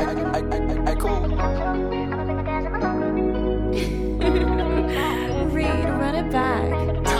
I cool. Reed, run it back.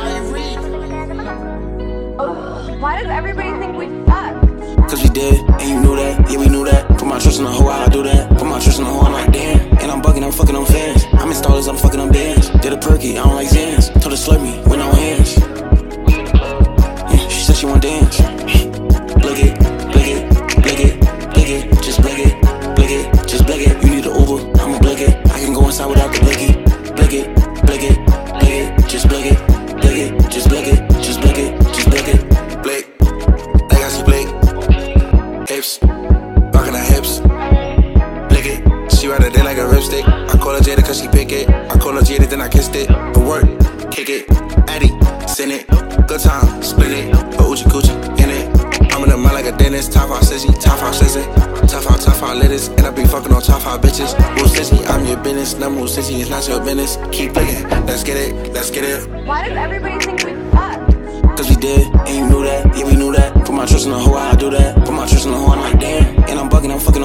Why does everybody think we suck? Cause we did, and you knew that, yeah we knew that. Put my trust in the hoe, I do that. Put my trust in the hoe, I'm like damn. And I'm bugging, I'm fucking on fans. I'm installers, I'm fucking on bands. Did a perky, I don't like Zans. Told her slurp me, with no hands. Yeah, she said she want dance. Blick it, blick it, blick it, blick it. Just blick it, blick it, just blick it. You need an Uber, I'ma blick it. I can go inside without the blicky. Blick it, blick it, blick it. Just blick it, blick it, just blick it, just blick it, just blick it. Blick, like I see blick. Hips, rockin' her hips. Blick it, she ride a day like a ripstick. I call her Jada cause she pick it. I call her Jada then I kissed it. But work, kick it, Addy, send it. Good time, split it. But Uchi Coochie in it. I'm in the mind like a dentist. Top out sissy, top out sissy. Tough out lettuce. And I be fucking on top out bitches. Move sissy, I'm your business. Not move sissy, it's not your business. Keep blicking, let's get it, let's get it. Why does everybody think we suck? Cause we did, and you knew that, yeah we knew that. Put my trust in the hoe, I do that. Put my trust in the hoe, I'm like damn. And I'm bugging, I'm fucking